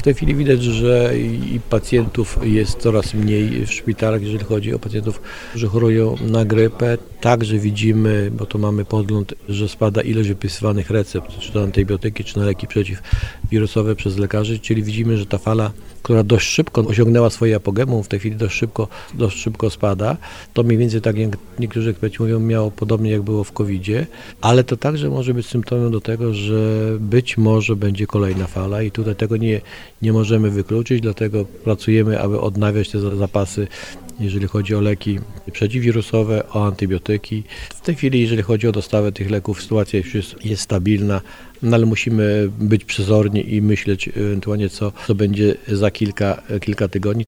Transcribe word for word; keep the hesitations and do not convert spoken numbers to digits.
W tej chwili widać, że i pacjentów jest coraz mniej w szpitalach, jeżeli chodzi o pacjentów, którzy chorują na grypę. Także widzimy, bo to mamy podgląd, że spada ilość wypisywanych recept, czy to antybiotyki, czy na leki przeciwwirusowe przez lekarzy, czyli widzimy, że ta fala, która dość szybko osiągnęła swoje apogeum, w tej chwili dość szybko, dość szybko spada. To mniej więcej, tak jak niektórzy eksperci mówią, miało podobnie jak było w kowidzie, ale to także może być symptomem do tego, że być może będzie kolejna fala i tutaj tego nie, nie możemy wykluczyć, dlatego pracujemy, aby odnawiać te zapasy, jeżeli chodzi o leki przeciwwirusowe, o antybiotyki. W tej chwili, jeżeli chodzi o dostawę tych leków, sytuacja już jest, jest stabilna, no ale musimy być przezorni i myśleć ewentualnie, co, co będzie za kilka, kilka tygodni.